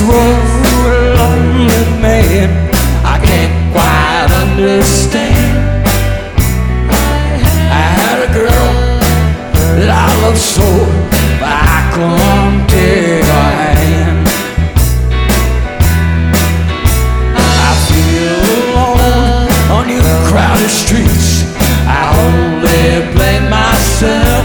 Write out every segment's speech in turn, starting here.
road, lonely man, I can't quite understand. I had a girl that I loved so, but I couldn't take her hand. I feel alone on these crowded streets. I only blame myself.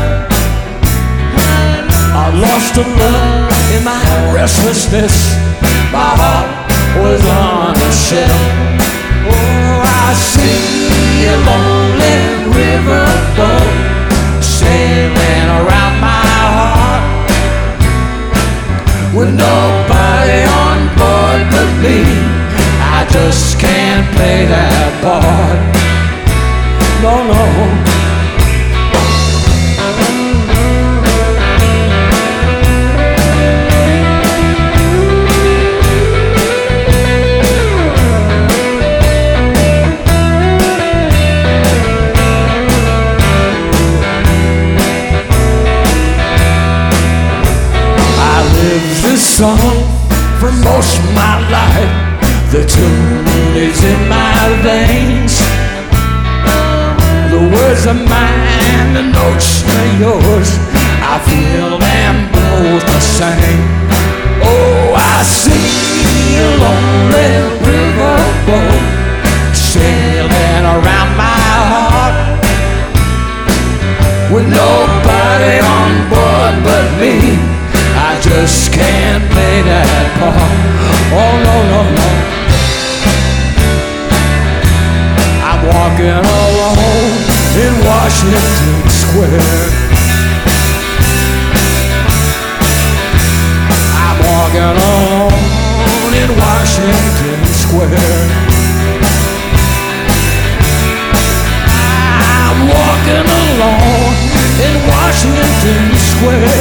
I lost a love in my restlessness. My heart was on a shelf. Oh, I see a lonely riverboat sailing around my heart, with nobody on board but me. I just can't play that part. No, no. Song for most of my life. The tune is in my veins. The words are mine, the notes are yours. I feel them both the same. Oh, I see a lonely riverboat sailing around my heart, with nobody on board but me. I just can't play that part. Oh, no, no, no. I'm walking alone in Washington Square. I'm walking alone in Washington Square. I'm walking alone in Washington Square.